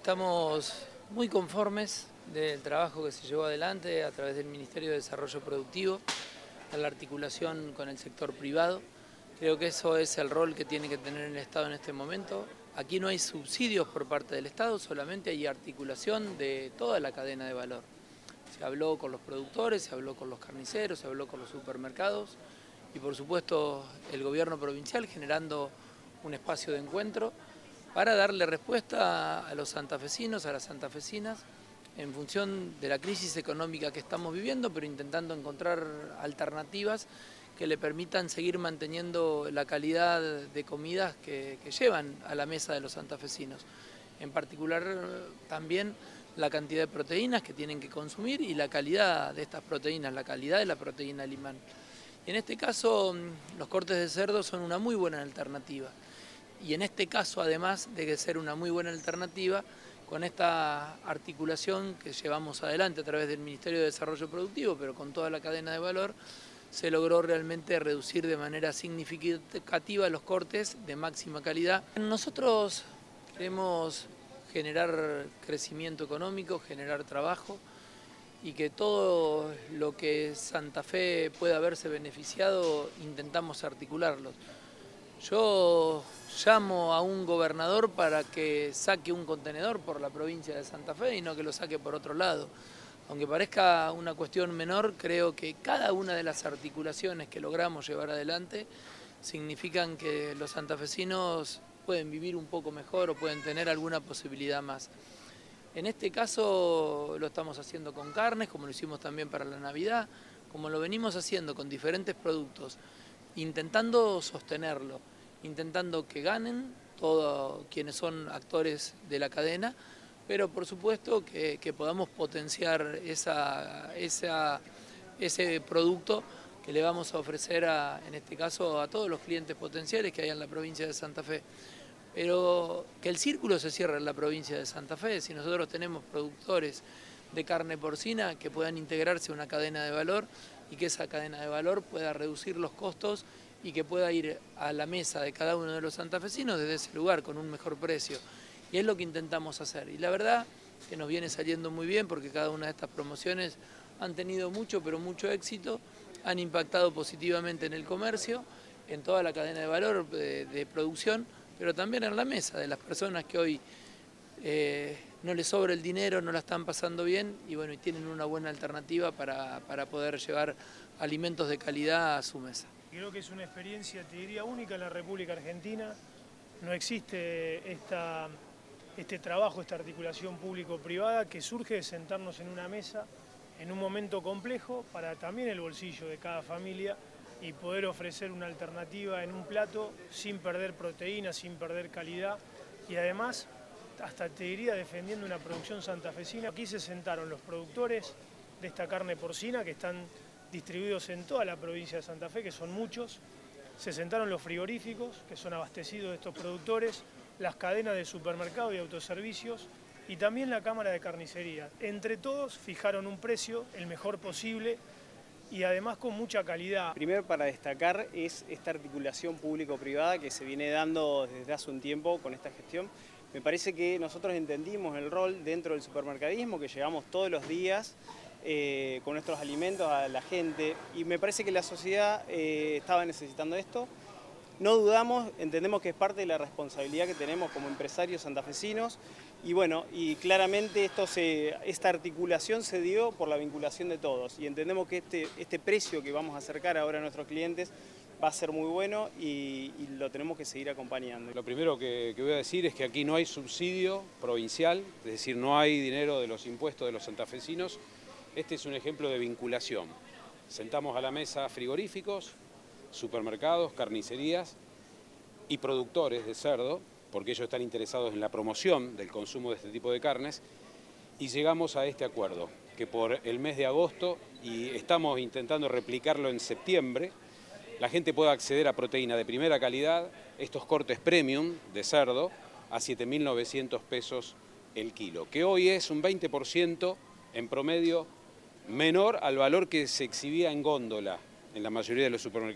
Estamos muy conformes del trabajo que se llevó adelante a través del Ministerio de Desarrollo Productivo, en la articulación con el sector privado. Creo que eso es el rol que tiene que tener el Estado en este momento. Aquí no hay subsidios por parte del Estado, solamente hay articulación de toda la cadena de valor. Se habló con los productores, se habló con los carniceros, se habló con los supermercados y por supuesto el gobierno provincial generando un espacio de encuentro para darle respuesta a los santafesinos, a las santafesinas, en función de la crisis económica que estamos viviendo, pero intentando encontrar alternativas que le permitan seguir manteniendo la calidad de comidas que llevan a la mesa de los santafesinos. En particular también la cantidad de proteínas que tienen que consumir y la calidad de estas proteínas, la calidad de la proteína Limán. Y en este caso los cortes de cerdo son una muy buena alternativa. Y en este caso, además de ser una muy buena alternativa, con esta articulación que llevamos adelante a través del Ministerio de Desarrollo Productivo, pero con toda la cadena de valor, se logró realmente reducir de manera significativa los cortes de máxima calidad. Nosotros queremos generar crecimiento económico, generar trabajo y que todo lo que Santa Fe pueda haberse beneficiado, intentamos articularlo. Yo llamo a un gobernador para que saque un contenedor por la provincia de Santa Fe y no que lo saque por otro lado. Aunque parezca una cuestión menor, creo que cada una de las articulaciones que logramos llevar adelante significan que los santafesinos pueden vivir un poco mejor o pueden tener alguna posibilidad más. En este caso lo estamos haciendo con carnes, como lo hicimos también para la Navidad, como lo venimos haciendo con diferentes productos, intentando sostenerlo, intentando que ganen todos quienes son actores de la cadena, pero por supuesto que podamos potenciar ese producto que le vamos a ofrecer, en este caso, a todos los clientes potenciales que hay en la provincia de Santa Fe. Pero que el círculo se cierre en la provincia de Santa Fe, si nosotros tenemos productores de carne porcina que puedan integrarse a una cadena de valor y que esa cadena de valor pueda reducir los costos y que pueda ir a la mesa de cada uno de los santafesinos desde ese lugar con un mejor precio. Y es lo que intentamos hacer. Y la verdad que nos viene saliendo muy bien porque cada una de estas promociones han tenido mucho, pero mucho éxito, han impactado positivamente en el comercio, en toda la cadena de valor de producción, pero también en la mesa de las personas que hoy no les sobra el dinero, no la están pasando bien y bueno, y tienen una buena alternativa para poder llevar alimentos de calidad a su mesa. Creo que es una experiencia, te diría, única en la República Argentina. No existe este trabajo, esta articulación público-privada que surge de sentarnos en una mesa en un momento complejo para también el bolsillo de cada familia y poder ofrecer una alternativa en un plato sin perder proteína, sin perder calidad y además, hasta te diría, defendiendo una producción santafesina. Aquí se sentaron los productores de esta carne porcina que están distribuidos en toda la provincia de Santa Fe, que son muchos. Se sentaron los frigoríficos, que son abastecidos de estos productores, las cadenas de supermercado y autoservicios y también la Cámara de Carnicería. Entre todos fijaron un precio, el mejor posible, y además con mucha calidad. Primero, para destacar es esta articulación público-privada que se viene dando desde hace un tiempo con esta gestión. Me parece que nosotros entendimos el rol dentro del supermercadismo, que llegamos todos los días con nuestros alimentos a la gente y me parece que la sociedad estaba necesitando esto. No dudamos, entendemos que es parte de la responsabilidad que tenemos como empresarios santafesinos y bueno, y claramente esta articulación se dio por la vinculación de todos y entendemos que este precio que vamos a acercar ahora a nuestros clientes va a ser muy bueno y lo tenemos que seguir acompañando. Lo primero que voy a decir es que aquí no hay subsidio provincial, es decir, no hay dinero de los impuestos de los santafesinos. Este es un ejemplo de vinculación. Sentamos a la mesa frigoríficos, supermercados, carnicerías y productores de cerdo, porque ellos están interesados en la promoción del consumo de este tipo de carnes, y llegamos a este acuerdo, que por el mes de agosto, y estamos intentando replicarlo en septiembre, la gente pueda acceder a proteína de primera calidad, estos cortes premium de cerdo, a 7.900 pesos el kilo, que hoy es un 20% en promedio menor al valor que se exhibía en góndola en la mayoría de los supermercados.